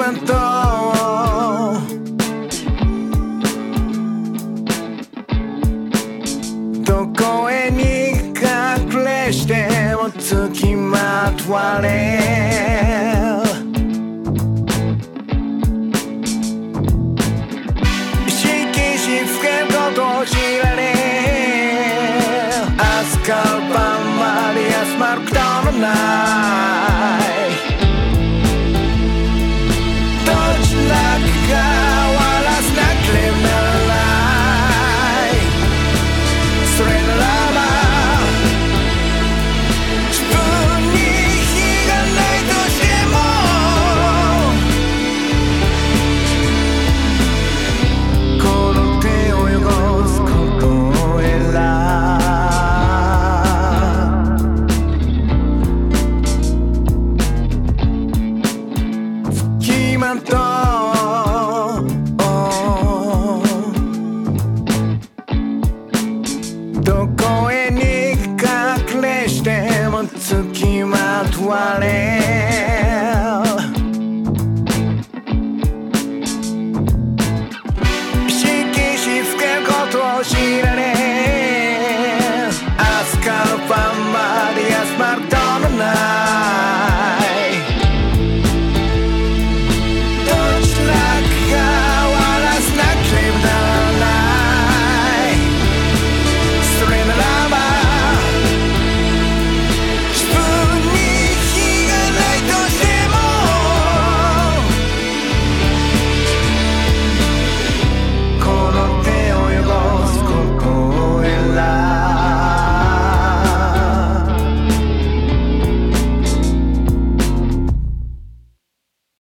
間とどこへに隠れしても付きまとわれ意識しふけることを知られ明日から晩まで休まることのないどちらかが終わらせなければならないそれならば自分に非がないとしてもこの手を汚すことを選ぶ隙間とどこへに隠れしても付きまとわれ